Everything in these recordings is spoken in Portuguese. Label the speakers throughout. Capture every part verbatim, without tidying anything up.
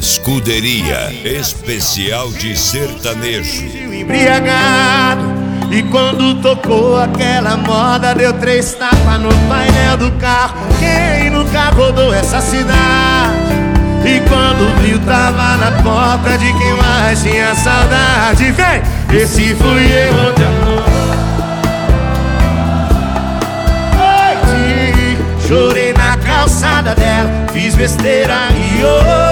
Speaker 1: Escuderia especial de sertanejo.
Speaker 2: Embriagado, e quando tocou aquela moda, deu três tapas no painel do carro. Quem nunca rodou essa cidade? E quando viu, tava na porta de quem mais tinha saudade. Vem! Esse fui eu ontem à noite. Chorei na calçada dela, fiz besteira e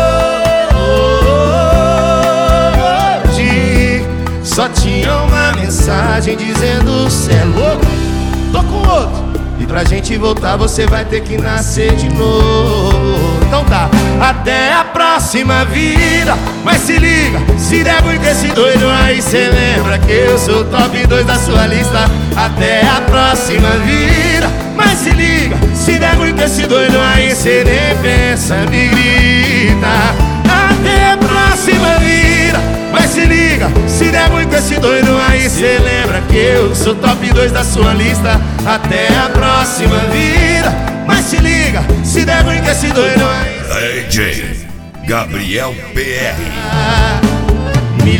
Speaker 2: hoje só tinha uma mensagem dizendo: cê é louco, tô com outro, e pra gente voltar você vai ter que nascer de novo. Então tá, até a próxima vida. Mas se liga, se der ruim com esse doido aí, cê lembra que eu sou top dois da sua lista. Até a próxima vida. Mas se liga, se der ruim com esse doido aí, cê nem pensa, me grita. Até a próxima vida. Mas se liga, se der ruim com esse doido aí, cê lembra que eu sou top dois da sua lista. Até a próxima vida. Mas se liga, se der ruim com esse doido aí,
Speaker 1: D J Gabriel P R.
Speaker 2: me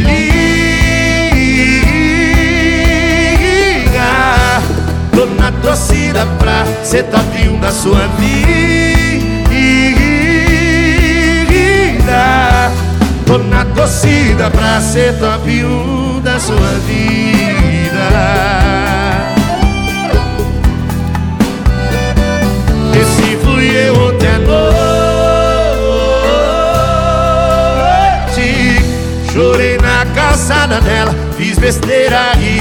Speaker 2: liga. Tô na torcida pra ser top um da sua vida. Tô na torcida pra ser top um da sua vida. Esse fui eu ontem à noite. Chorei na calçada dela, fiz besteira e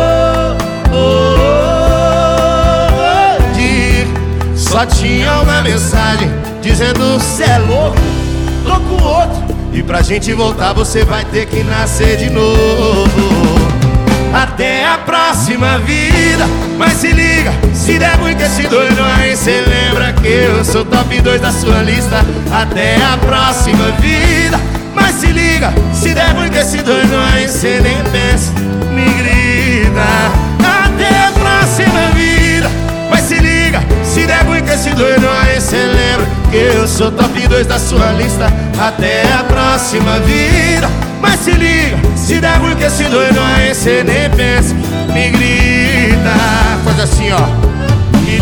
Speaker 2: hoje só tinha uma mensagem dizendo: cê é louco, tô com outro, e pra gente voltar você vai ter que nascer de novo. Até a próxima vida. Mas se liga, se der ruim com esse doido aí, cê lembra que eu sou top dois da sua lista. Até a próxima vida. Mas se liga, se der ruim com esse doido aí, cê nem pensa, me grita. Até a próxima vida. Mas se liga, se der ruim com esse doido aí, cê lembra que eu sou top dois da sua lista. Até a próxima vida. Mas se liga, se der ruim com esse doido aí, cê nem pensa, me grita. Faz assim, ó. Me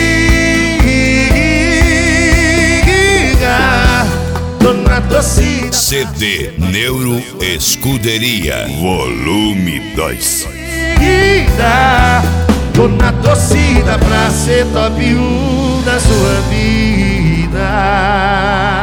Speaker 2: liga. Tô na torcida.
Speaker 1: C D Neuro Escuderia Volume dois.
Speaker 2: Tô na torcida pra ser top um da sua vida.